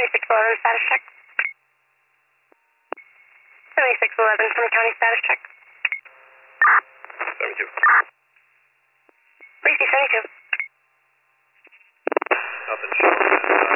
7611 status check. 7611 from county status check. 72. Reese 72. Nothing showing.